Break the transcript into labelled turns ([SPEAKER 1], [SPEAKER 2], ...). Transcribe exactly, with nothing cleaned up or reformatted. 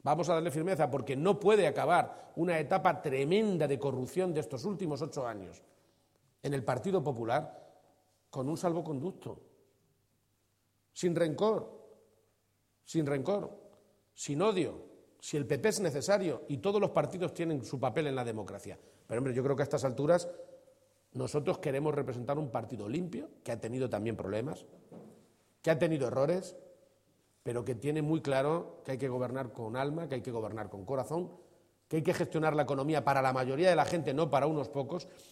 [SPEAKER 1] vamos a darle firmeza, porque no puede acabar una etapa tremenda de corrupción de estos últimos ocho años en el Partido Popular con un salvoconducto, sin rencor, sin rencor, sin odio, si el P P es necesario y todos los partidos tienen su papel en la democracia. Pero, hombre, yo creo que a estas alturas nosotros queremos representar un partido limpio, que ha tenido también problemas, que ha tenido errores, pero que tiene muy claro que hay que gobernar con alma, que hay que gobernar con corazón, que hay que gestionar la economía para la mayoría de la gente, no para unos pocos,